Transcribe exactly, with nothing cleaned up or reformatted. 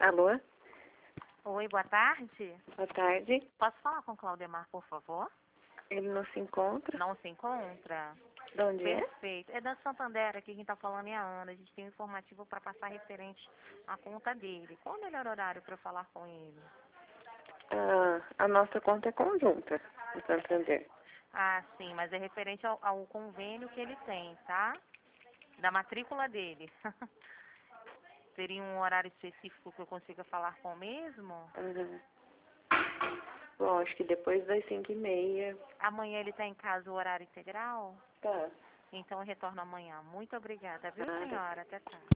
Alô? Oi, boa tarde. Boa tarde. Posso falar com o Claudemar, por favor? Ele não se encontra? Não se encontra? De onde é? Perfeito. É da Santander, aqui quem está falando é a Ana. A gente tem um informativo para passar referente à conta dele. Qual o melhor horário para eu falar com ele? Ah, a nossa conta é conjunta, no Santander. Ah, sim, mas é referente ao, ao convênio que ele tem, tá? Da matrícula dele. Teria um horário específico que eu consiga falar com o mesmo? Uhum. Bom, acho que depois das cinco e meia. Amanhã ele está em casa o horário integral? Tá. Então eu retorno amanhã. Muito obrigada, viu, Nada. senhora? Até tarde.